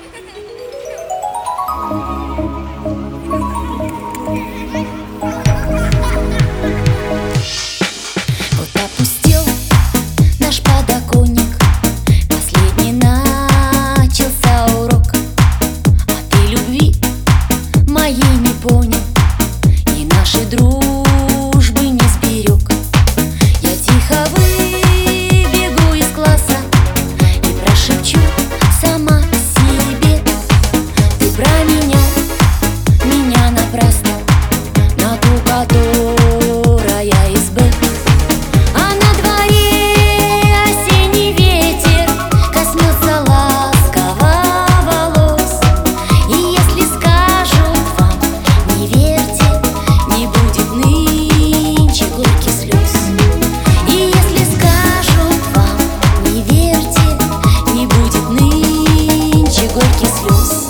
Вот опустел наш подоконник, последний начался урок. А ты любви моей не понял и нашей дружбы не сберег. Я тихо выбегу из класса и прошепчу сама себе: ты променял меня напрасно на ту, которая из Б. А на дворе осенний ветер коснется ласково волос. И если скажут вам не верьте, не будет нынче горьких слез. И если скажут вам не верьте, не будет нынче горьких слез.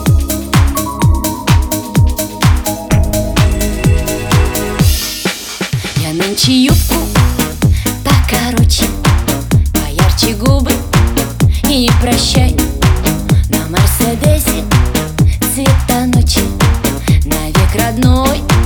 Я нынче юбку покороче, поярче губы и не прощай. На Мерседесе цвета ночи, навек родной